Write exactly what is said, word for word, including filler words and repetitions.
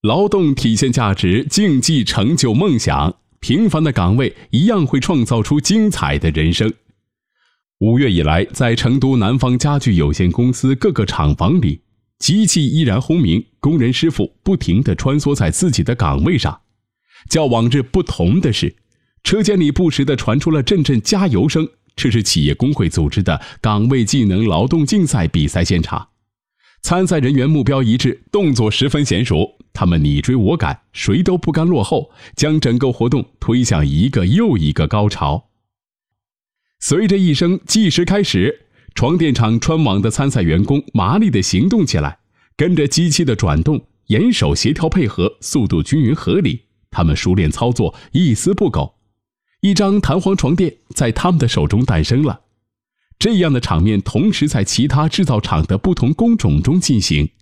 劳动体现价值，竞技成就梦想，平凡的岗位一样会创造出精彩的人生。五月以来，在成都南方家具有限公司各个厂房里，机器依然轰鸣，工人师傅不停地穿梭在自己的岗位上。较往日不同的是，车间里不时地传出了阵阵加油声，这是企业工会组织的岗位技能劳动竞赛比赛现场。参赛人员目标一致，动作十分娴熟，他们你追我赶，谁都不甘落后，将整个活动推向一个又一个高潮。随着一声计时开始，床垫厂穿网的参赛员工麻利地行动起来，跟着机器的转动，严守协调配合，速度均匀合理，他们熟练操作，一丝不苟。一张弹簧床垫在他们的手中诞生了。这样的场面同时在其他制造厂的不同工种中进行，